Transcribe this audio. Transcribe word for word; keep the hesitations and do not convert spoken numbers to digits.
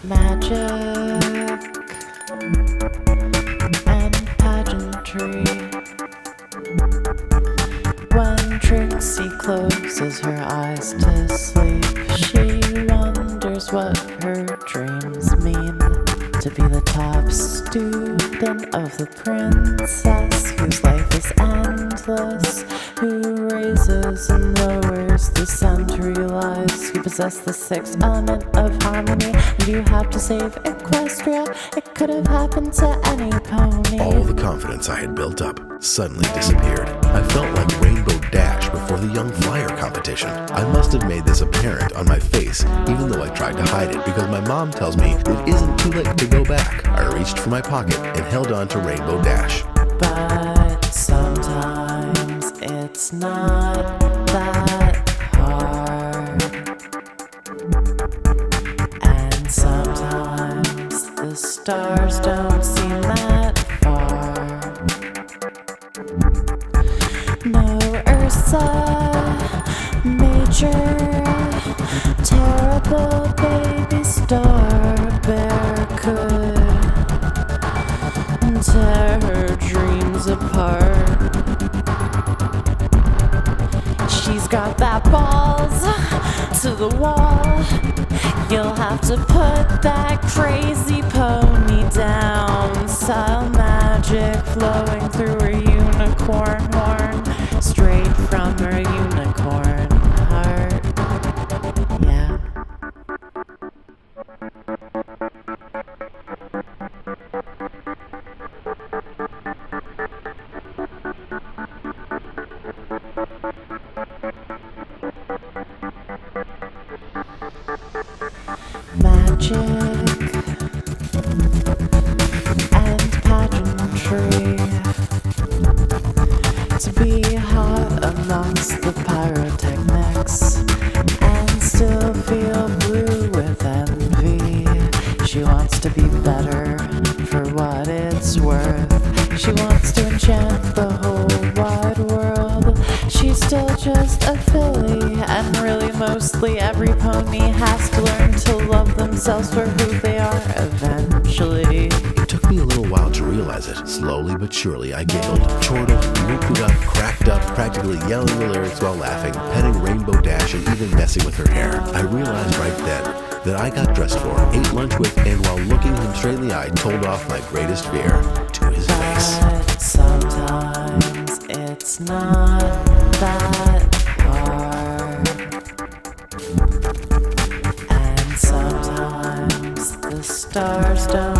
Magic and pageantry. When Trixie closes her eyes to sleep, she wonders what her dreams mean. To be the top student of the princess, whose life is endless, who raises and lowers the century lies, who possess the sixth element of harmony. And you have to save Equestria. It could have happened to any pony. All the confidence I had built up suddenly disappeared. I felt like Rainbow Dash before the Young Flyer competition. I must have made this apparent on my face, even though I tried to hide it, because my mom tells me it isn't too late to go back. I reached for my pocket and held on to Rainbow Dash. But sometimes it's not that hard. And sometimes the stars don't seem that far. No Ursa Major, terrible baby star bear could tear her dreams apart. She's got that balls to the wall. You'll have to put that crazy pony down. Style magic flowing through her unicorn horn, straight from her unicorn heart. Yeah. Magic and pageantry. To be hot amongst the pyrotechnics and still feel blue with envy. She wants to be better for what it's worth. She wants to enchant the whole wide world. She's still just a filly, and really mostly every pony has to learn to love themselves for who they are eventually. It took me a little while to realize it. Slowly but surely I giggled, chortled, looped up, cracked up, practically yelling the lyrics while laughing, petting Rainbow Dash and even messing with her hair. I realized right then that I got dressed for, ate lunch with, and while looking him straight in the eye, told off my greatest fear to his face. But sometimes it's not that hard. And sometimes the stars don't